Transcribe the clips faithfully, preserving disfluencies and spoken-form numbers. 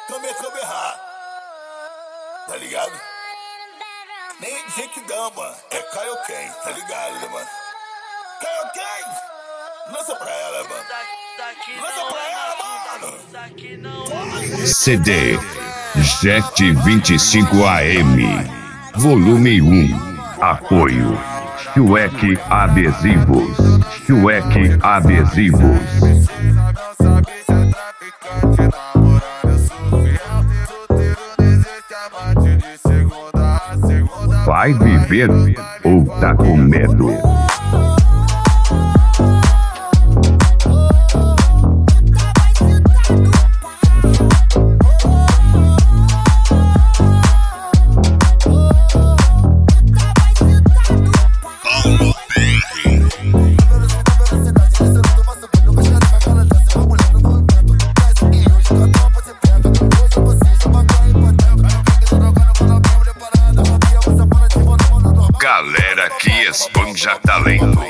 Câmera, câmera, tá ligado? Nem Jequidão, mano, é Kaioken, tá ligado, né, mano? Kaioken! Lança pra ela, mano. Lança pra ela, mano. C D Jet vinte e cinco A M Volume um. Apoio Shuek Adesivos. Shuek Adesivos. Vai viver ou tá com medo? Galera que esbanja talento.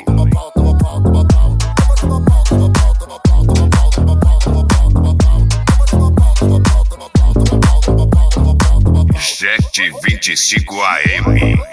Jet vinte e cinco A M